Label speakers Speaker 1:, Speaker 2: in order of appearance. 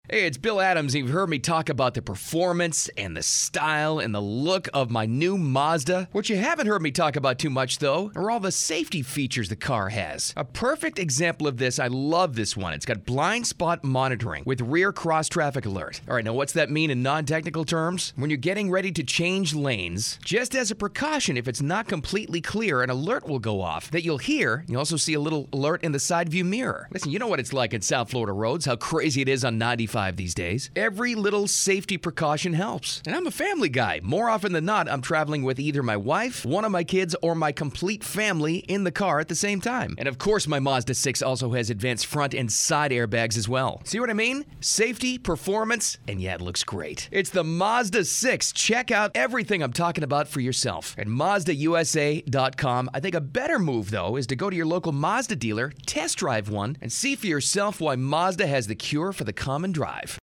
Speaker 1: Hey, it's Bill Adams. You've heard me talk about the performance and the style and the look of my new Mazda. What you haven't heard me talk about too much, though, are all the safety features the car has. A perfect example of this, I love this one. It's got blind spot monitoring with rear cross-traffic alert. All right, now what's that mean in non-technical terms? When you're getting ready to change lanes, just as a precaution, if it's not completely clear, an alert will go off that you'll hear. You also see a little alert in the side view mirror. Listen, you know what it's like in South Florida roads, how crazy it is on 95 these days. Every little safety precaution helps. And I'm a family guy. More often than not, I'm traveling with either my wife, one of my kids, or my complete family in the car at the same time. And of course, my Mazda 6 also has advanced front and side airbags as well. See what I mean? Safety, performance, and yeah, it looks great. It's the Mazda 6. Check out everything I'm talking about for yourself at MazdaUSA.com. I think a better move, though, is to go to your local Mazda dealer, test drive one, and see for yourself why Mazda has the cure for the common drive.